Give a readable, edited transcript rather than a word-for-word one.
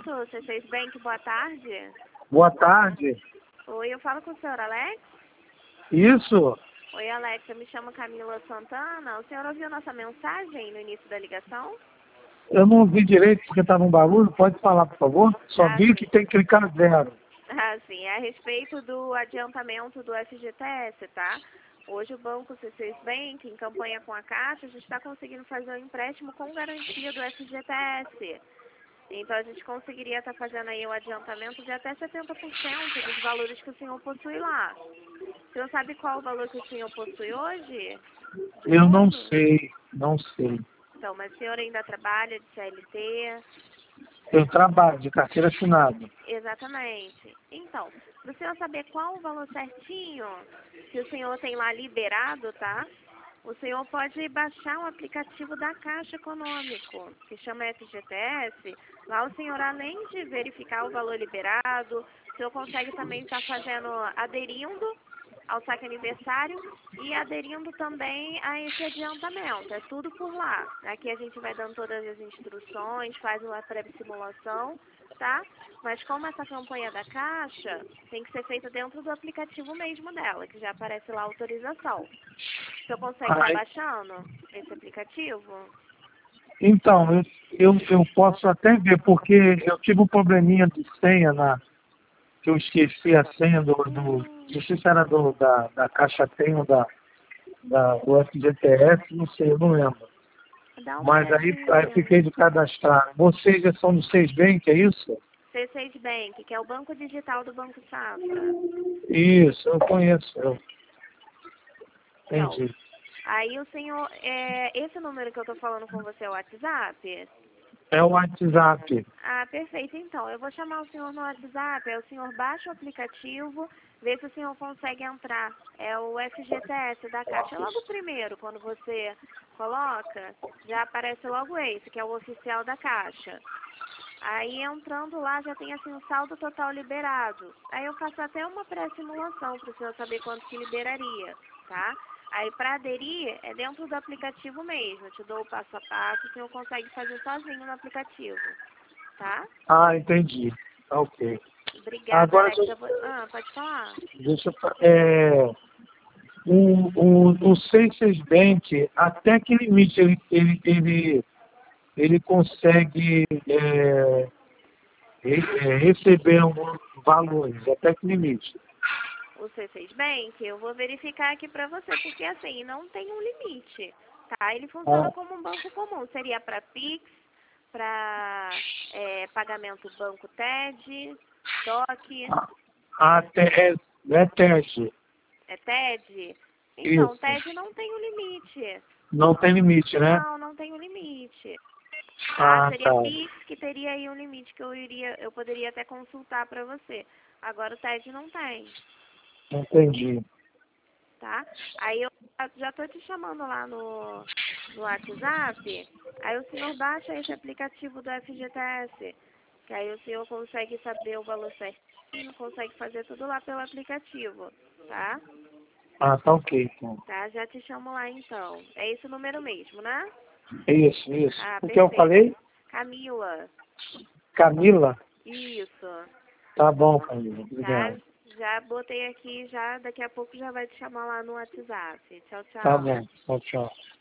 Isso, C6 Bank, boa tarde. Boa tarde. Oi, eu falo com o senhor Alex? Isso? Oi, Alex, eu me chamo Camila Santana. O senhor ouviu nossa mensagem no início da ligação? Eu não ouvi direito porque estava um barulho. Pode falar, por favor? Só vi sim. que tem que clicar 0. Sim, é a respeito do adiantamento do FGTS, tá? Hoje o Banco C6 Bank, em campanha com a Caixa, a gente está conseguindo fazer um empréstimo com garantia do FGTS. Então a gente conseguiria estar fazendo aí o adiantamento de até 70% dos valores que o senhor possui lá. O senhor sabe qual o valor que o senhor possui hoje? Eu não sei, não sei. Então, mas o senhor ainda trabalha de CLT? Eu trabalho de carteira assinada. Exatamente. Então, para o senhor saber qual o valor certinho que o senhor tem lá liberado, tá? O senhor pode baixar um aplicativo da Caixa Econômico, que chama FGTS. Lá o senhor, além de verificar o valor liberado, o senhor consegue também estar aderindo ao saque aniversário e aderindo também a esse adiantamento. É tudo por lá. Aqui a gente vai dando todas as instruções, faz uma pré-simulação, tá? Mas como essa campanha da Caixa tem que ser feita dentro do aplicativo mesmo dela, que já aparece lá a autorização. O senhor consegue estar baixando esse aplicativo? Então, eu posso até ver, porque eu tive um probleminha de senha que eu esqueci a senha não sei se era da Caixa Tem ou do FGTS, não sei, eu não lembro. Mas aí fiquei de cadastrar. Vocês já são do Seis Bank, é isso? C6 Bank, que é o banco digital do Banco Safra. Isso, eu conheço. Então, Entendi. aí o senhor, esse número que eu estou falando com você é o WhatsApp? É o WhatsApp. Ah, perfeito. Então, eu vou chamar o senhor no WhatsApp, aí o senhor baixa o aplicativo, vê se o senhor consegue entrar. É o FGTS da Caixa. É logo o primeiro, quando você coloca, já aparece logo esse, que é o oficial da Caixa. Aí entrando lá já tem assim o saldo total liberado. Aí eu faço até uma pré-simulação para o senhor saber quanto que liberaria, tá? Aí para aderir é dentro do aplicativo mesmo. Eu te dou o passo a passo, o senhor consegue fazer sozinho no aplicativo, tá? Ah, entendi. Ok. Obrigada, Agora, Alex. Pode falar. deixa eu... o Seis Bank, até que limite ele consegue receber alguns valores, até que limite. O C6 Bank, eu vou verificar aqui para você, porque assim, não tem um limite, tá? Ele funciona como um banco comum. Seria para Pix, para pagamento banco TED, DOC. Até é TED. É TED? Então, Isso. TED não tem um limite. Não tem limite, né? Não tem um limite. Tá? Ah, Seria tá. Pix que teria aí um limite que eu poderia até consultar para você. Agora o TED não tem. Entendi. Tá? Aí eu já estou te chamando lá no WhatsApp, aí o senhor baixa esse aplicativo do FGTS, que aí o senhor consegue saber o valor certinho, consegue fazer tudo lá pelo aplicativo, tá? Ah, tá ok, então. Tá, já te chamo lá então. É esse o número mesmo, né? Isso. Ah, O que eu perfeito. falei? Camila. Camila? Isso. Tá bom, Camila. Tá? Obrigado. Já botei aqui, já daqui a pouco já vai te chamar lá no WhatsApp. Tchau, Tá tchau. bom. Tchau, tchau.